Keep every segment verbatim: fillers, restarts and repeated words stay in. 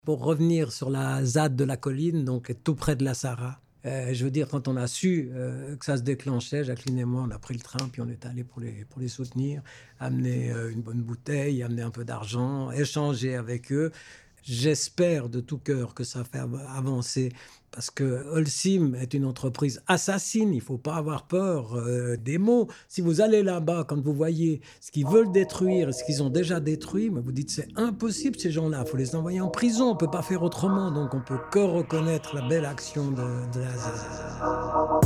Pour revenir sur la Z A D de la colline, donc tout près de la Sarraz, euh, je veux dire, quand on a su euh, que ça se déclenchait, Jacqueline et moi, on a pris le train, puis on est allé pour les, pour les soutenir, amener euh, une bonne bouteille, amener un peu d'argent, échanger avec eux. J'espère de tout cœur que ça fait avancer, parce que Holcim est une entreprise assassine. Il ne faut pas avoir peur euh, des mots. Si vous allez là-bas, quand vous voyez ce qu'ils veulent détruire et ce qu'ils ont déjà détruit, mais vous dites c'est impossible ces gens-là. Il faut les envoyer en prison. On ne peut pas faire autrement. Donc on ne peut que reconnaître la belle action de, de la Z A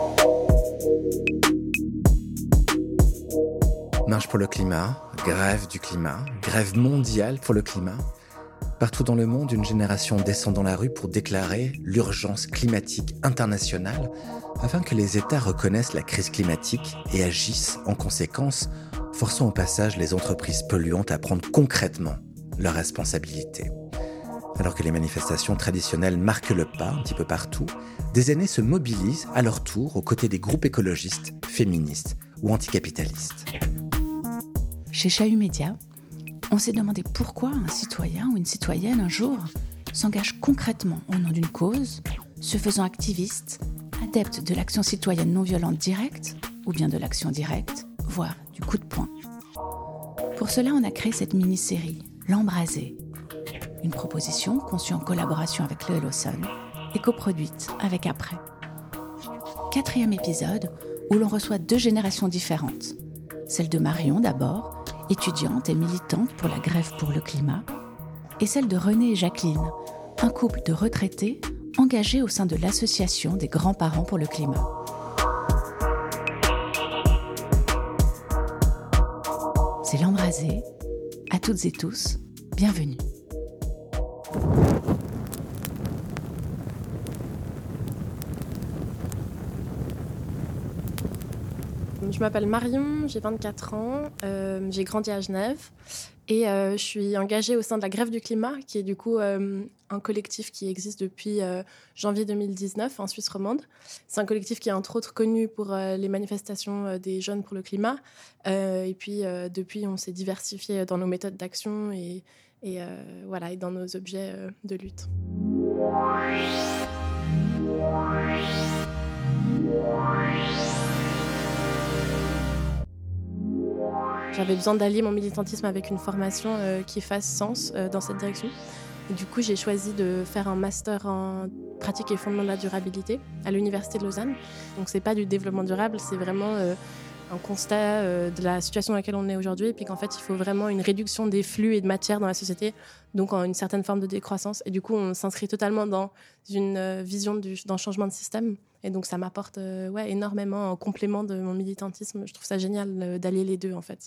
D. Marche pour le climat, grève du climat, grève mondiale pour le climat. Partout dans le monde, une génération descend dans la rue pour déclarer l'urgence climatique internationale afin que les États reconnaissent la crise climatique et agissent en conséquence, forçant au passage les entreprises polluantes à prendre concrètement leurs responsabilités. Alors que les manifestations traditionnelles marquent le pas un petit peu partout, des aînés se mobilisent à leur tour aux côtés des groupes écologistes, féministes ou anticapitalistes. Chez Chahut Média, on s'est demandé pourquoi un citoyen ou une citoyenne, un jour, s'engage concrètement au nom d'une cause, se faisant activiste, adepte de l'action citoyenne non violente directe, ou bien de l'action directe, voire du coup de poing. Pour cela, on a créé cette mini-série, L'Embrasé, une proposition conçue en collaboration avec le Hello Sun et coproduite avec Après. Quatrième épisode où l'on reçoit deux générations différentes. Celle de Marion d'abord, étudiante et militante pour la grève pour le climat, et celle de René et Jacqueline, un couple de retraités engagés au sein de l'association des grands-parents pour le climat. C'est L'Embrasé. À toutes et tous, bienvenue. Je m'appelle Marion, j'ai vingt-quatre ans, euh, j'ai grandi à Genève et euh, je suis engagée au sein de la Grève du climat, qui est du coup euh, un collectif qui existe depuis euh, janvier deux mille dix-neuf en Suisse romande. C'est un collectif qui est entre autres connu pour euh, les manifestations euh, des jeunes pour le climat. Euh, et puis euh, depuis, on s'est diversifié dans nos méthodes d'action et, et, euh, voilà, et dans nos objets euh, de lutte. J'avais besoin d'allier mon militantisme avec une formation euh, qui fasse sens euh, dans cette direction. Et du coup, j'ai choisi de faire un master en pratique et fondement de la durabilité à l'Université de Lausanne. Donc, c'est pas du développement durable, c'est vraiment euh, un constat euh, de la situation dans laquelle on est aujourd'hui. Et puis qu'en fait, il faut vraiment une réduction des flux et de matière dans la société, donc en une certaine forme de décroissance. Et du coup, on s'inscrit totalement dans une euh, vision du, d'un changement de système. Et donc, ça m'apporte euh, ouais, énormément en complément de mon militantisme. Je trouve ça génial euh, d'allier les deux, en fait.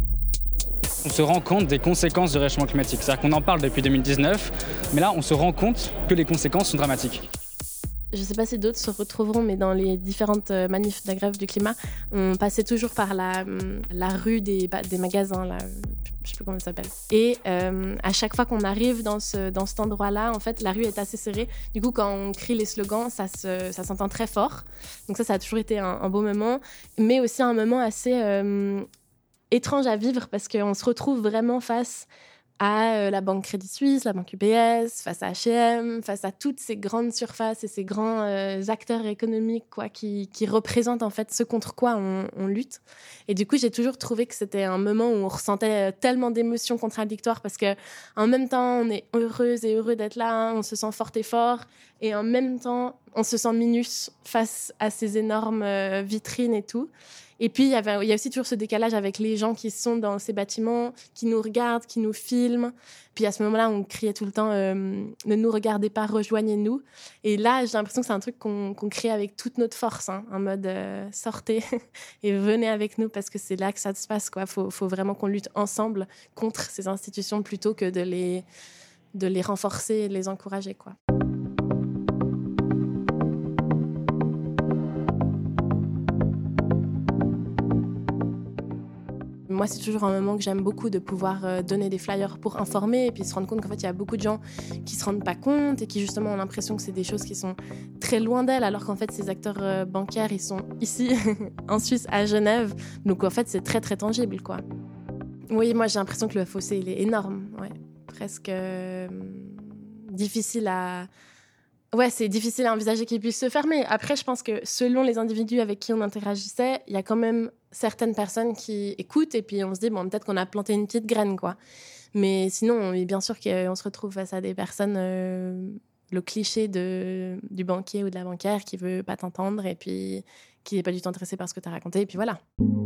On se rend compte des conséquences du réchauffement climatique. C'est-à-dire qu'on en parle depuis deux mille dix-neuf, mais là, on se rend compte que les conséquences sont dramatiques. Je ne sais pas si d'autres se retrouveront, mais dans les différentes manifs de la grève du climat, on passait toujours par la, la rue des, des magasins, là, je ne sais plus comment ça s'appelle. Et euh, à chaque fois qu'on arrive dans, ce, dans cet endroit-là, en fait, la rue est assez serrée. Du coup, quand on crie les slogans, ça, se, ça s'entend très fort. Donc ça, ça a toujours été un, un beau moment, mais aussi un moment assez euh, étrange à vivre parce qu'on se retrouve vraiment face à euh, la banque Crédit Suisse, la banque U B S, face à H et M, face à toutes ces grandes surfaces et ces grands euh, acteurs économiques quoi, qui, qui représentent en fait ce contre quoi on, on lutte. Et du coup, j'ai toujours trouvé que c'était un moment où on ressentait tellement d'émotions contradictoires parce qu'en même temps, on est heureuse et heureux d'être là, hein, on se sent fort et fort, et en même temps, on se sent minus face à ces énormes euh, vitrines et tout. Et puis, il y, avait, il y a aussi toujours ce décalage avec les gens qui sont dans ces bâtiments, qui nous regardent, qui nous filment. Puis à ce moment-là, on criait tout le temps euh, « Ne nous regardez pas, rejoignez-nous ». Et là, j'ai l'impression que c'est un truc qu'on, qu'on crée avec toute notre force, hein, en mode euh, « Sortez et venez avec nous » parce que c'est là que ça se passe. Il faut, faut vraiment qu'on lutte ensemble contre ces institutions plutôt que de les, de les renforcer et de les encourager, quoi. Moi, c'est toujours un moment que j'aime beaucoup de pouvoir euh, donner des flyers pour informer et puis se rendre compte qu'en fait, il y a beaucoup de gens qui se rendent pas compte et qui justement ont l'impression que c'est des choses qui sont très loin d'elles, alors qu'en fait, ces acteurs euh, bancaires, ils sont ici, en Suisse, à Genève. Donc, en fait, c'est très, très tangible, quoi. Oui, moi, j'ai l'impression que le fossé, il est énorme, ouais. Presque... Euh... difficile à... Ouais, c'est difficile à envisager qu'il puisse se fermer. Après, je pense que selon les individus avec qui on interagissait, il y a quand même certaines personnes qui écoutent et puis on se dit, bon, peut-être qu'on a planté une petite graine, quoi. Mais sinon, bien sûr qu'on se retrouve face à des personnes, euh, le cliché de, du banquier ou de la banquière qui veut pas t'entendre et puis qui n'est pas du tout intéressé par ce que tu as raconté, et puis voilà.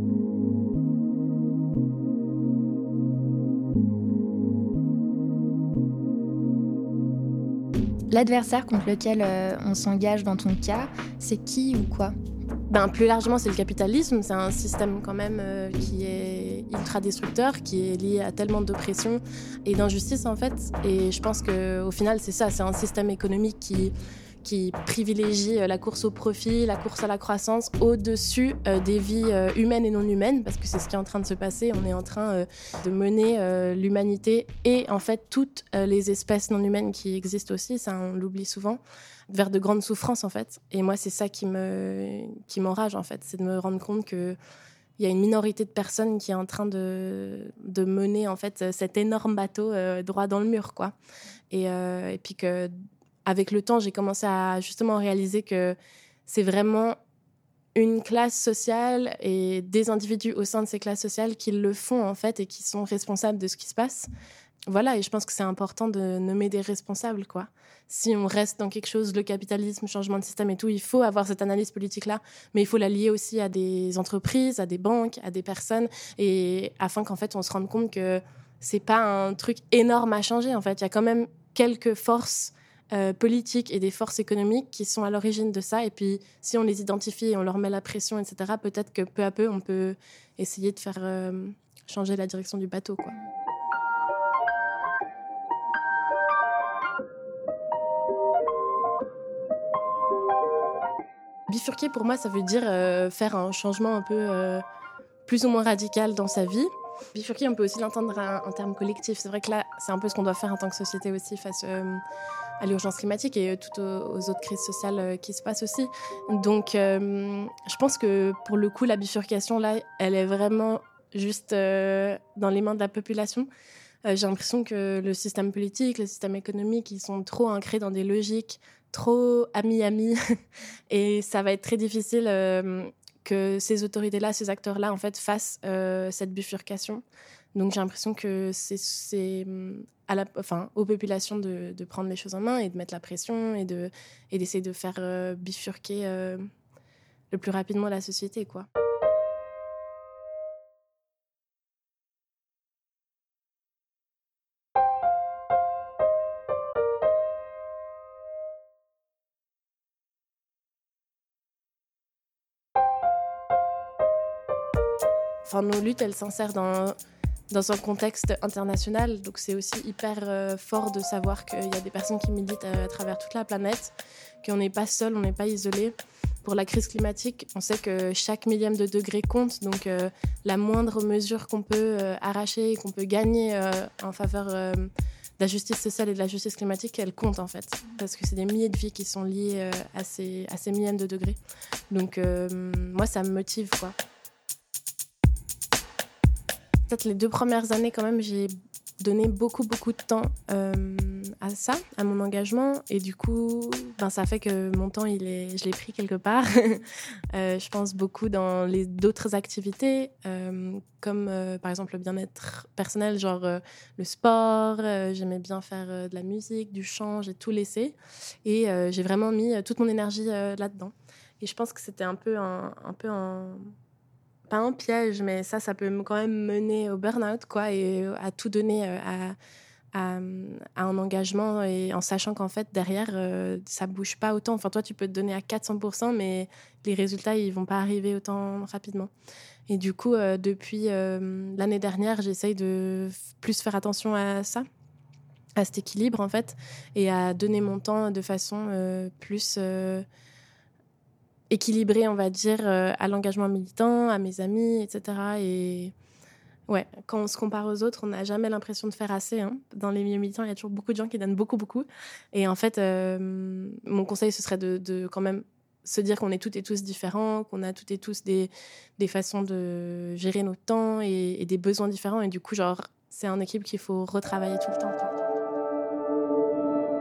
L'adversaire contre lequel euh, on s'engage dans ton cas, c'est qui ou quoi ? Ben, plus largement, c'est le capitalisme. C'est un système quand même euh, qui est ultra destructeur, qui est lié à tellement d'oppression et d'injustice en fait. Et je pense qu'au final, c'est ça. C'est un système économique qui, qui privilégie la course au profit, la course à la croissance au-dessus euh, des vies euh, humaines et non humaines, parce que c'est ce qui est en train de se passer. On est en train euh, de mener euh, l'humanité et en fait toutes euh, les espèces non humaines qui existent aussi, ça on l'oublie souvent, vers de grandes souffrances en fait. Et moi c'est ça qui me qui m'enrage en fait, c'est de me rendre compte que il y a une minorité de personnes qui est en train de de mener en fait cet énorme bateau euh, droit dans le mur quoi. Et euh, et puis que avec le temps, j'ai commencé à justement réaliser que c'est vraiment une classe sociale et des individus au sein de ces classes sociales qui le font en fait et qui sont responsables de ce qui se passe. Voilà, et je pense que c'est important de nommer des responsables, quoi. Si on reste dans quelque chose, le capitalisme, changement de système et tout, il faut avoir cette analyse politique-là, mais il faut la lier aussi à des entreprises, à des banques, à des personnes, et afin qu'en fait, on se rende compte que c'est pas un truc énorme à changer, en fait. Il y a quand même quelques forces euh, politiques et des forces économiques qui sont à l'origine de ça, et puis si on les identifie et on leur met la pression, et cetera, peut-être que peu à peu, on peut essayer de faire euh, changer la direction du bateau, quoi. Bifurquer, pour moi, ça veut dire euh, faire un changement un peu euh, plus ou moins radical dans sa vie. Bifurquer, on peut aussi l'entendre en termes collectifs. C'est vrai que là, c'est un peu ce qu'on doit faire en tant que société aussi face euh, à l'urgence climatique et euh, toutes aux, aux autres crises sociales euh, qui se passent aussi. Donc, euh, je pense que pour le coup, la bifurcation, là, elle est vraiment juste euh, dans les mains de la population. Euh, j'ai l'impression que le système politique, le système économique, ils sont trop ancrés dans des logiques trop amis-amis et ça va être très difficile euh, que ces autorités-là, ces acteurs-là, en fait, fassent euh, cette bifurcation. Donc j'ai l'impression que c'est, c'est à la, enfin, aux populations de, de prendre les choses en main et de mettre la pression et, de, et d'essayer de faire euh, bifurquer euh, le plus rapidement la société, quoi. Enfin, nos luttes, elles s'insèrent dans, dans un contexte international. Donc, c'est aussi hyper euh, fort de savoir qu'il y a des personnes qui militent à, à travers toute la planète, qu'on n'est pas seul, on n'est pas isolé. Pour la crise climatique, on sait que chaque millième de degré compte. Donc, euh, la moindre mesure qu'on peut euh, arracher et qu'on peut gagner euh, en faveur euh, de la justice sociale et de la justice climatique, elle compte, en fait. Parce que c'est des milliers de vies qui sont liées euh, à, ces, à ces millièmes de degrés. Donc, euh, moi, ça me motive, quoi. Peut-être les deux premières années, quand même, j'ai donné beaucoup, beaucoup de temps euh, à ça, à mon engagement. Et du coup, ben, ça fait que mon temps, il est, je l'ai pris quelque part. euh, je pense beaucoup dans les, d'autres activités, euh, comme euh, par exemple le bien-être personnel, genre euh, le sport. Euh, j'aimais bien faire euh, de la musique, du chant, j'ai tout laissé. Et euh, j'ai vraiment mis euh, toute mon énergie euh, là-dedans. Et je pense que c'était un peu un... un, peu un pas un piège, mais ça, ça peut quand même mener au burn-out, quoi, et à tout donner à, à, à un engagement, et en sachant qu'en fait, derrière, euh, ça bouge pas autant. Enfin, toi, tu peux te donner à quatre cents pour cent, mais les résultats, ils vont pas arriver autant rapidement. Et du coup, euh, depuis euh, l'année dernière, j'essaye de plus faire attention à ça, à cet équilibre, en fait, et à donner mon temps de façon euh, plus... Euh, équilibré, on va dire, euh, à l'engagement militant, à mes amis, et cetera. Et ouais, quand on se compare aux autres, on n'a jamais l'impression de faire assez. Hein. Dans les milieux militants, il y a toujours beaucoup de gens qui donnent beaucoup, beaucoup. Et en fait, euh, mon conseil, ce serait de, de quand même se dire qu'on est toutes et tous différents, qu'on a toutes et tous des, des façons de gérer notre temps et, et des besoins différents. Et du coup, genre, c'est un équilibre qu'il faut retravailler tout le temps, quoi.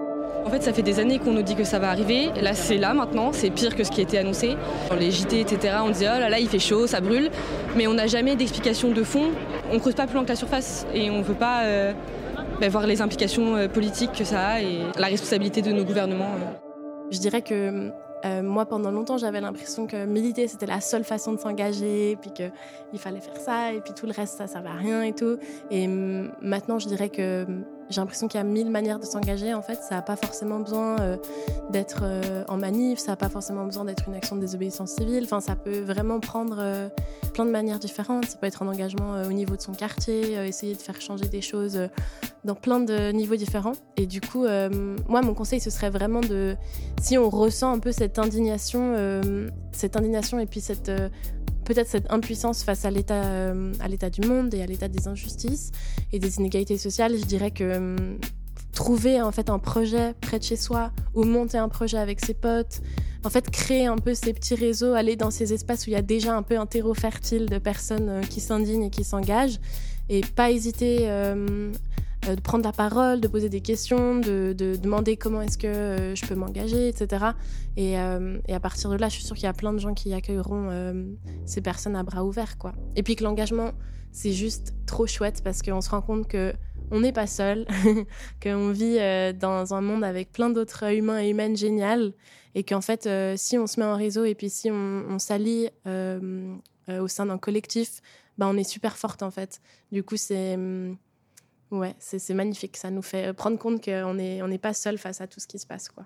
En fait, ça fait des années qu'on nous dit que ça va arriver. Là, c'est là maintenant, c'est pire que ce qui était annoncé. Dans les J T, et cetera, on disait « Oh là là, il fait chaud, ça brûle ». Mais on n'a jamais d'explication de fond. On ne creuse pas plus loin que la surface et on ne veut pas euh, bah, voir les implications euh, politiques que ça a et la responsabilité de nos gouvernements. Euh. Je dirais que euh, moi, pendant longtemps, j'avais l'impression que militer, c'était la seule façon de s'engager, puis qu'il fallait faire ça, et puis tout le reste, ça ne servait à rien et tout. Et euh, maintenant, je dirais que j'ai l'impression qu'il y a mille manières de s'engager. En fait, ça n'a pas forcément besoin euh, d'être euh, en manif, ça n'a pas forcément besoin d'être une action de désobéissance civile. Enfin, ça peut vraiment prendre euh, plein de manières différentes. Ça peut être un engagement euh, au niveau de son quartier, euh, essayer de faire changer des choses euh, dans plein de niveaux différents. Et du coup, euh, moi, mon conseil, ce serait vraiment de... Si on ressent un peu cette indignation, euh, cette indignation et puis cette... Euh, peut-être cette impuissance face à l'état, euh, à l'état du monde et à l'état des injustices et des inégalités sociales, je dirais que euh, trouver en fait un projet près de chez soi ou monter un projet avec ses potes, en fait créer un peu ces petits réseaux, aller dans ces espaces où il y a déjà un peu un terreau fertile de personnes euh, qui s'indignent et qui s'engagent et pas hésiter euh, euh, de prendre la parole, de poser des questions, de, de demander comment est-ce que euh, je peux m'engager, et cetera. Et, euh, et à partir de là, je suis sûre qu'il y a plein de gens qui accueilleront euh, ces personnes à bras ouverts, quoi. Et puis que l'engagement, c'est juste trop chouette parce qu'on se rend compte qu'on n'est pas seul, qu'on vit euh, dans un monde avec plein d'autres humains et humaines géniales et qu'en fait, euh, si on se met en réseau et puis si on, on s'allie euh, euh, au sein d'un collectif, bah, on est super forte en fait. Du coup, c'est... Ouais, c'est, c'est magnifique. Ça nous fait prendre compte qu'on n'est on n'est pas seul face à tout ce qui se passe, quoi.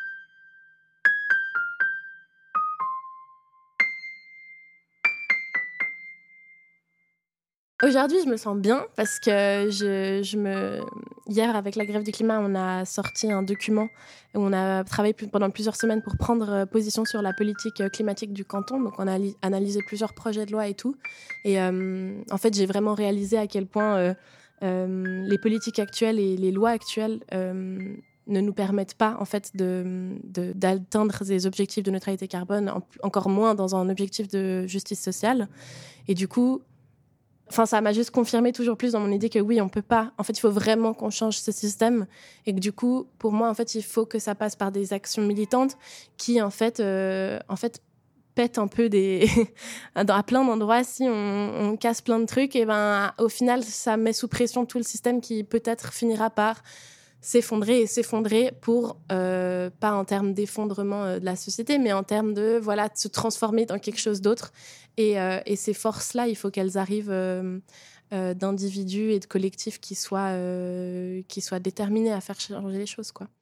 Aujourd'hui, je me sens bien parce que je, je me... hier, avec la grève du climat, on a sorti un document où on a travaillé pendant plusieurs semaines pour prendre position sur la politique climatique du canton. Donc, on a analysé plusieurs projets de loi et tout. Et euh, en fait, j'ai vraiment réalisé à quel point euh, euh, les politiques actuelles et les lois actuelles euh, ne nous permettent pas en fait, de, de, d'atteindre des objectifs de neutralité carbone, en, encore moins dans un objectif de justice sociale. Et du coup... Enfin, ça m'a juste confirmé toujours plus dans mon idée que oui, on peut pas. En fait, il faut vraiment qu'on change ce système. Et que du coup, pour moi, en fait, il faut que ça passe par des actions militantes qui, en fait, euh, en fait pètent un peu des... à plein d'endroits. Si on, on casse plein de trucs, et ben, au final, ça met sous pression tout le système qui peut-être finira par s'effondrer et s'effondrer pour, euh, pas en termes d'effondrement euh, de la société, mais en termes de, voilà, de se transformer dans quelque chose d'autre. Et, euh, et ces forces-là, il faut qu'elles arrivent euh, euh, d'individus et de collectifs qui soient, euh, qui soient déterminés à faire changer les choses, quoi.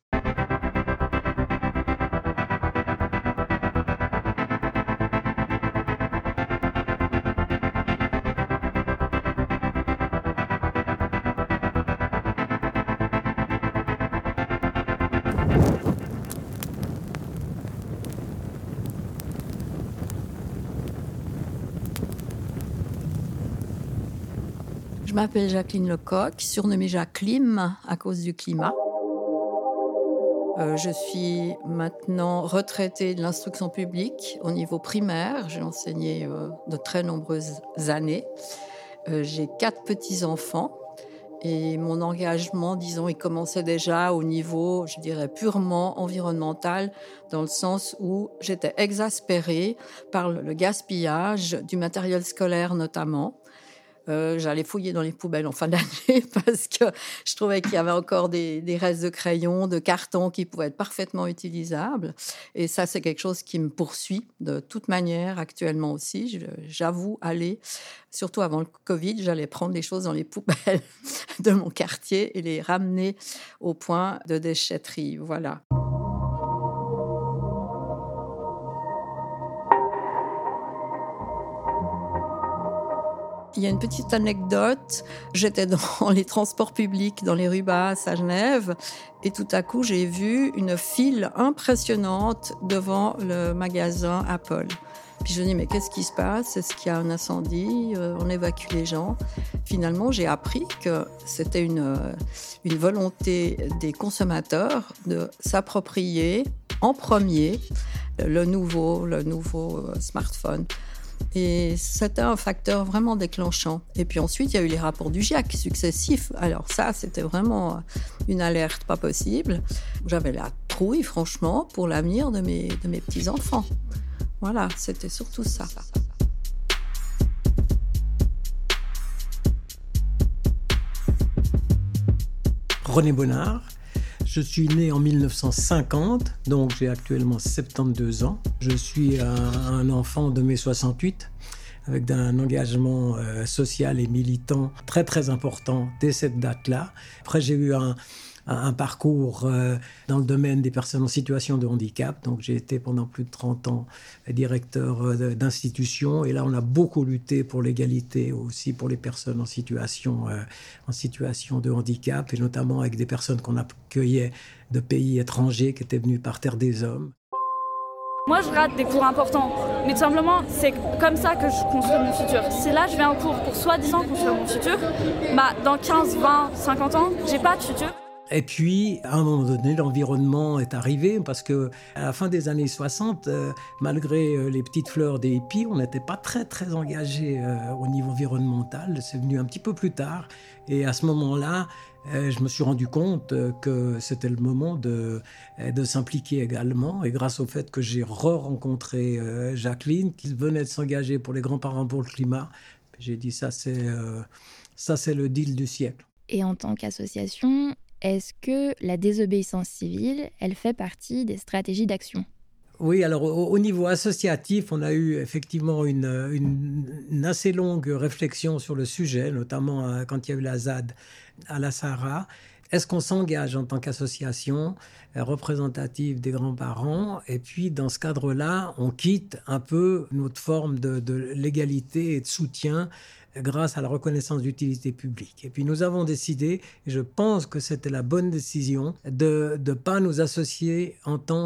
Je m'appelle Jacqueline Lecoq, surnommée Jacqueline à cause du climat. Euh, je suis maintenant retraitée de l'instruction publique au niveau primaire. J'ai enseigné euh, de très nombreuses années. Euh, j'ai quatre petits-enfants et mon engagement, disons, il commençait déjà au niveau, je dirais, purement environnemental, dans le sens où j'étais exaspérée par le gaspillage du matériel scolaire notamment. Euh, j'allais fouiller dans les poubelles en fin d'année parce que je trouvais qu'il y avait encore des, des restes de crayons, de cartons qui pouvaient être parfaitement utilisables. Et ça, c'est quelque chose qui me poursuit de toute manière actuellement aussi. Je, j'avoue aller, surtout avant le Covid, j'allais prendre les choses dans les poubelles de mon quartier et les ramener au point de déchetterie. Voilà. Il y a une petite anecdote. J'étais dans les transports publics, dans les rues basses à Genève, et tout à coup, j'ai vu une file impressionnante devant le magasin Apple. Puis je me dis, mais qu'est-ce qui se passe? Est-ce qu'il y a un incendie? On évacue les gens. Finalement, j'ai appris que c'était une, une volonté des consommateurs de s'approprier en premier le nouveau, le nouveau smartphone. Et c'était un facteur vraiment déclenchant. Et puis ensuite, il y a eu les rapports du GIEC successifs. Alors ça, c'était vraiment une alerte pas possible. J'avais la trouille, franchement, pour l'avenir de mes, de mes petits-enfants. Voilà, c'était surtout ça. René Bonnard. Je suis né en mille neuf cent cinquante, donc j'ai actuellement soixante-douze ans. Je suis un, un enfant de mai soixante-huit, avec un engagement euh, social et militant très très important dès cette date-là. Après, j'ai eu un, un, un parcours euh, dans le domaine des personnes en situation de handicap. Donc j'ai été pendant plus de trente ans directeur euh, d'institution. Et là, on a beaucoup lutté pour l'égalité aussi pour les personnes en situation, euh, en situation de handicap, et notamment avec des personnes qu'on accueillait de pays étrangers qui étaient venus par Terre des Hommes. Moi, je rate des cours importants, mais tout simplement, c'est comme ça que je construis mon futur. Si là, je vais à un cours pour soi-disant construire mon futur, bah, dans quinze, vingt, cinquante ans, j'ai pas de futur. Et puis, à un moment donné, l'environnement est arrivé parce que à la fin des années soixante, euh, malgré euh, les petites fleurs des hippies, on n'était pas très, très engagé euh, au niveau environnemental. C'est venu un petit peu plus tard. Et à ce moment-là, euh, je me suis rendu compte euh, que c'était le moment de, de s'impliquer également. Et grâce au fait que j'ai re-rencontré euh, Jacqueline, qui venait de s'engager pour les grands-parents pour le climat, j'ai dit ça, c'est, euh, ça, c'est le deal du siècle. Et en tant qu'association, est-ce que la désobéissance civile, elle fait partie des stratégies d'action ? Oui, alors au, au niveau associatif, on a eu effectivement une, une, une assez longue réflexion sur le sujet, notamment euh, quand il y a eu la Z A D à la Sahara. Est-ce qu'on s'engage en tant qu'association euh, représentative des grands-parents ? Et puis, dans ce cadre-là, on quitte un peu notre forme de, de légalité et de soutien grâce à la reconnaissance d'utilité publique. Et puis nous avons décidé, et je pense que c'était la bonne décision, de ne pas nous associer en tant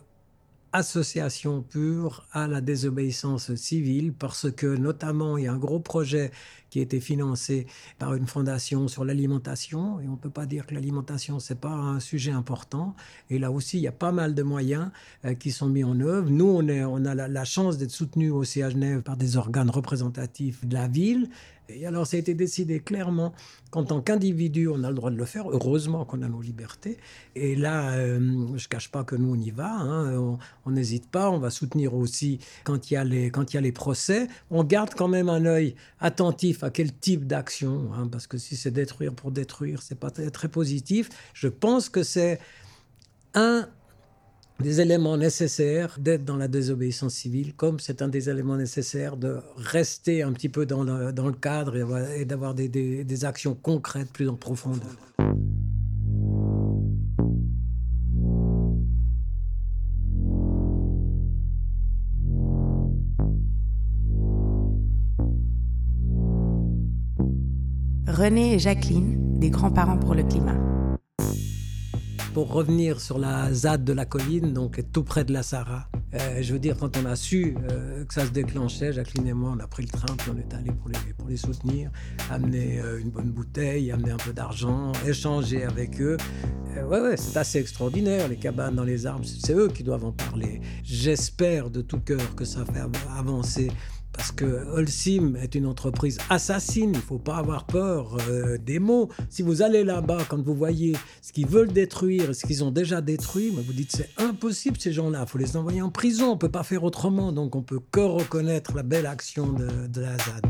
qu'association pure à la désobéissance civile, parce que notamment il y a un gros projet qui a été financé par une fondation sur l'alimentation, et on ne peut pas dire que l'alimentation, ce n'est pas un sujet important. Et là aussi, il y a pas mal de moyens euh, qui sont mis en œuvre. Nous, on, est, on a la, la chance d'être soutenus aussi à Genève par des organes représentatifs de la ville. Et alors, ça a été décidé clairement qu'en tant qu'individu, on a le droit de le faire. Heureusement qu'on a nos libertés. Et là, euh, je ne cache pas que nous, on y va. Hein. On n'hésite pas. On va soutenir aussi quand il y a les, quand il y a les procès. On garde quand même un œil attentif à quel type d'action. Hein, parce que si c'est détruire pour détruire, ce n'est pas très, très positif. Je pense que c'est un des éléments nécessaires d'être dans la désobéissance civile, comme c'est un des éléments nécessaires de rester un petit peu dans le, dans le cadre et, et d'avoir des, des, des actions concrètes plus en profondeur. René et Jacqueline, des grands-parents pour le climat. Pour revenir sur la Z A D de la colline, donc tout près de la Sahara, euh, je veux dire, quand on a su euh, que ça se déclenchait, Jacqueline et moi, on a pris le train, puis on est allé pour les, pour les soutenir, amener euh, une bonne bouteille, amener un peu d'argent, échanger avec eux. Euh, ouais, ouais, c'est assez extraordinaire, les cabanes dans les arbres, c'est eux qui doivent en parler. J'espère de tout cœur que ça fait avancer. Parce que Holcim est une entreprise assassine, il ne faut pas avoir peur euh, des mots. Si vous allez là-bas, quand vous voyez ce qu'ils veulent détruire et ce qu'ils ont déjà détruit, mais vous dites c'est impossible ces gens-là, il faut les envoyer en prison, on ne peut pas faire autrement. Donc on ne peut que reconnaître la belle action de, de la Z A D.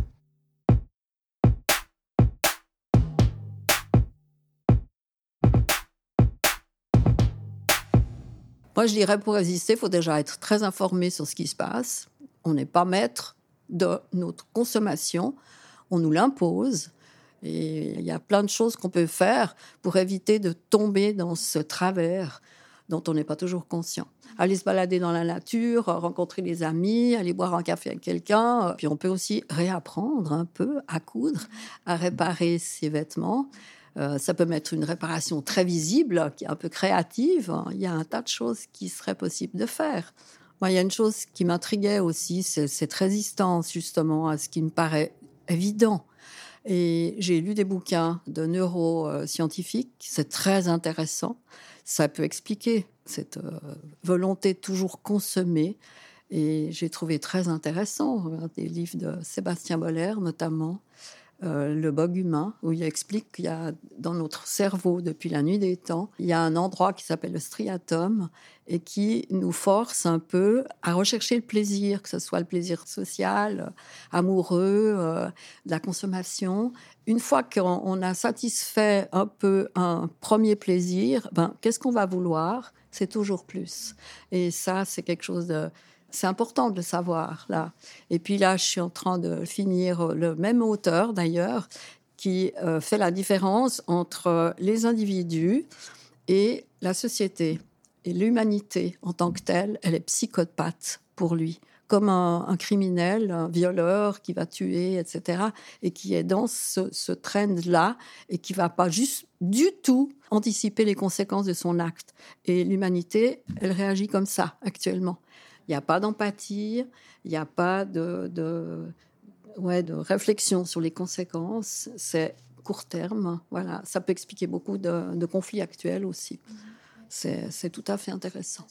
Moi, je dirais pour résister, il faut déjà être très informé sur ce qui se passe. On n'est pas maître de notre consommation, on nous l'impose. Et il y a plein de choses qu'on peut faire pour éviter de tomber dans ce travers dont on n'est pas toujours conscient. Aller se balader dans la nature, rencontrer des amis, aller boire un café avec quelqu'un. Puis on peut aussi réapprendre un peu à coudre, à réparer ses vêtements. Euh, ça peut mettre une réparation très visible, qui est un peu créative. Il y a un tas de choses qui seraient possibles de faire. Moi, il y a une chose qui m'intriguait aussi, c'est cette résistance justement à ce qui me paraît évident. Et j'ai lu des bouquins de neuroscientifiques, c'est très intéressant. Ça peut expliquer cette euh, volonté de toujours consommer Et j'ai trouvé très intéressant des livres de Sébastien Boller, notamment, euh, Le bug humain, où il explique qu'il y a dans notre cerveau, depuis la nuit des temps, il y a un endroit qui s'appelle le striatum et qui nous force un peu à rechercher le plaisir, que ce soit le plaisir social, amoureux, euh, de la consommation. Une fois qu'on a satisfait un peu un premier plaisir, ben, qu'est-ce qu'on va vouloir ? C'est toujours plus. Et ça, c'est quelque chose de... C'est important de le savoir, là. Et puis là, je suis en train de finir le même auteur, d'ailleurs, qui euh, fait la différence entre les individus et la société. Et l'humanité, en tant que telle, elle est psychopathe pour lui. Comme un, un criminel, un violeur qui va tuer, et cetera, et qui est dans ce, ce trend-là, et qui ne va pas juste du tout anticiper les conséquences de son acte. Et l'humanité, elle réagit comme ça, actuellement. Il n'y a pas d'empathie, il n'y a pas de, de, ouais, de réflexion sur les conséquences. C'est court terme. Voilà. Ça peut expliquer beaucoup de, de conflits actuels aussi. C'est, c'est tout à fait intéressant.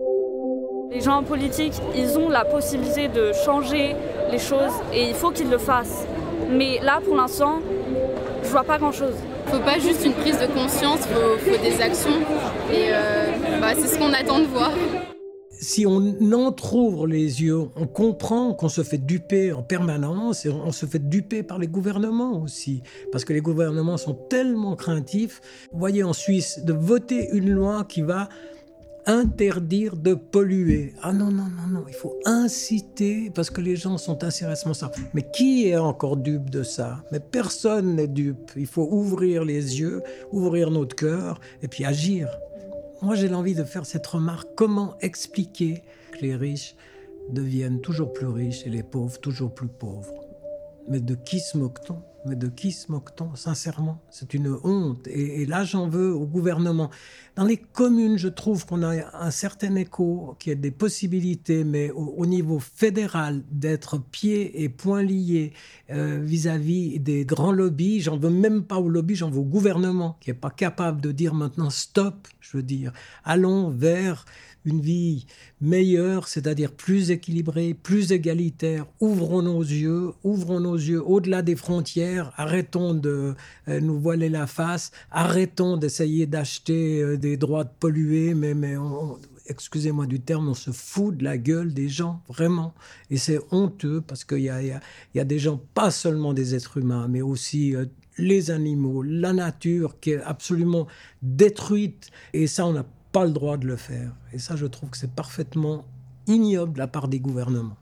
Les gens en politique, ils ont la possibilité de changer les choses et il faut qu'ils le fassent. Mais là, pour l'instant, je ne vois pas grand-chose. Il ne faut pas juste une prise de conscience, il faut, faut des actions. Et euh, bah, c'est ce qu'on attend de voir. Si on entrouvre les yeux, on comprend qu'on se fait duper en permanence et on se fait duper par les gouvernements aussi. Parce que les gouvernements sont tellement craintifs. Vous voyez en Suisse, de voter une loi qui va interdire de polluer. Ah non, non, non, non, il faut inciter parce que les gens sont assez responsables. Mais qui est encore dupe de ça ? Mais personne n'est dupe. Il faut ouvrir les yeux, ouvrir notre cœur et puis agir. Moi, j'ai l'envie de faire cette remarque. Comment expliquer que les riches deviennent toujours plus riches et les pauvres toujours plus pauvres ? Mais de qui se moque-t-on ? Mais de qui se moque-t-on ? Sincèrement, c'est une honte. Et, et là, j'en veux au gouvernement. Dans les communes, je trouve qu'on a un certain écho, qu'il y a des possibilités, mais au, au niveau fédéral, d'être pieds et poings liés euh, vis-à-vis des grands lobbies. J'en veux même pas au lobby, j'en veux au gouvernement, qui n'est pas capable de dire maintenant stop, je veux dire. Allons vers une vie meilleure, c'est-à-dire plus équilibrée, plus égalitaire. Ouvrons nos yeux, ouvrons nos yeux au-delà des frontières. Arrêtons de euh, nous voiler la face. Arrêtons d'essayer d'acheter euh, des droits de polluer. Mais, mais on, excusez-moi du terme, on se fout de la gueule des gens, vraiment. Et c'est honteux parce qu'il y a, il y a, il y a des gens, pas seulement des êtres humains, mais aussi euh, les animaux, la nature qui est absolument détruite. Et ça, on n'a pas le droit de le faire. Et ça, je trouve que c'est parfaitement ignoble de la part des gouvernements.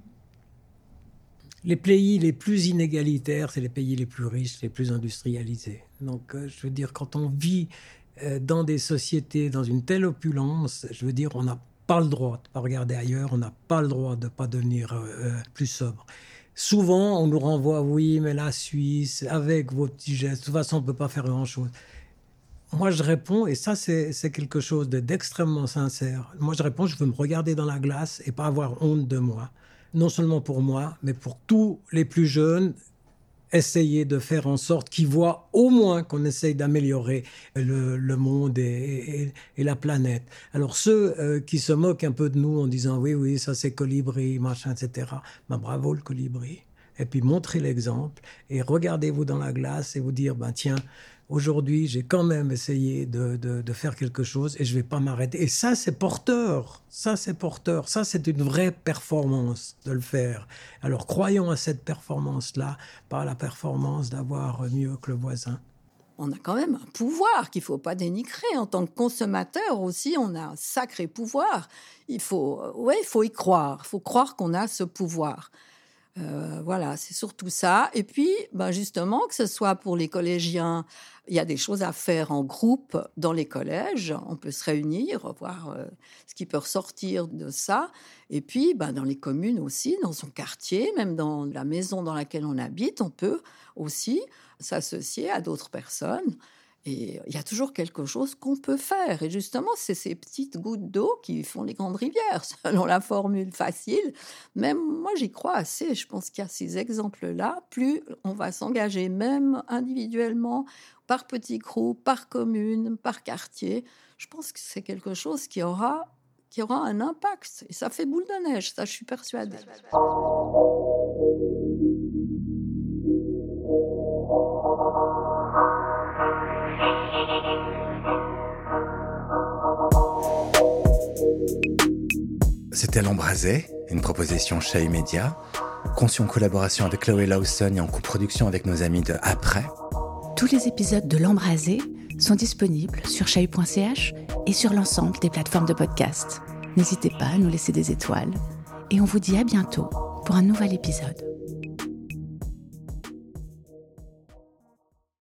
Les pays les plus inégalitaires, c'est les pays les plus riches, les plus industrialisés. Donc, euh, je veux dire, quand on vit euh, dans des sociétés, dans une telle opulence, je veux dire, on n'a pas le droit de ne pas regarder ailleurs, on n'a pas le droit de ne pas devenir euh, plus sobre. Souvent, on nous renvoie, oui, mais la Suisse, avec vos petits gestes, de toute façon, on ne peut pas faire grand-chose. Moi, je réponds, et ça, c'est, c'est quelque chose de, d'extrêmement sincère. Moi, je réponds, je veux me regarder dans la glace et pas avoir honte de moi. Non seulement pour moi, mais pour tous les plus jeunes, essayer de faire en sorte qu'ils voient au moins qu'on essaye d'améliorer le, le monde et, et, et la planète. Alors, ceux euh, qui se moquent un peu de nous en disant « oui, oui, ça c'est colibri, machin, et cetera » Ben, bravo le colibri. Et puis, montrez l'exemple et regardez-vous dans la glace et vous dire ben, « tiens, aujourd'hui, j'ai quand même essayé de, de, de faire quelque chose et je ne vais pas m'arrêter. » Et ça, c'est porteur. Ça, c'est porteur. Ça, c'est une vraie performance de le faire. Alors, croyons à cette performance-là, pas la performance d'avoir mieux que le voisin. On a quand même un pouvoir qu'il ne faut pas dénigrer. En tant que consommateur aussi, on a un sacré pouvoir. Il faut, ouais, il faut y croire. Il faut croire qu'on a ce pouvoir. Euh, voilà, c'est surtout ça. Et puis, ben justement, que ce soit pour les collégiens, il y a des choses à faire en groupe dans les collèges. On peut se réunir, voir euh, ce qui peut ressortir de ça. Et puis, ben, dans les communes aussi, dans son quartier, même dans la maison dans laquelle on habite, on peut aussi s'associer à d'autres personnes. Et il y a toujours quelque chose qu'on peut faire. Et justement, c'est ces petites gouttes d'eau qui font les grandes rivières, selon la formule facile. Même moi, j'y crois assez. Je pense qu'il y a ces exemples-là. Plus on va s'engager, même individuellement, par petits groupes, par commune, par quartier, je pense que c'est quelque chose qui aura, qui aura un impact. Et ça fait boule de neige, ça, je suis persuadée. C'était L'Embrasé, une proposition Chahut Média, conçue en collaboration avec Chloé Lawson et en coproduction avec nos amis de Après. Tous les épisodes de L'Embrasé sont disponibles sur chahut point c h et sur l'ensemble des plateformes de podcast. N'hésitez pas à nous laisser des étoiles et on vous dit à bientôt pour un nouvel épisode.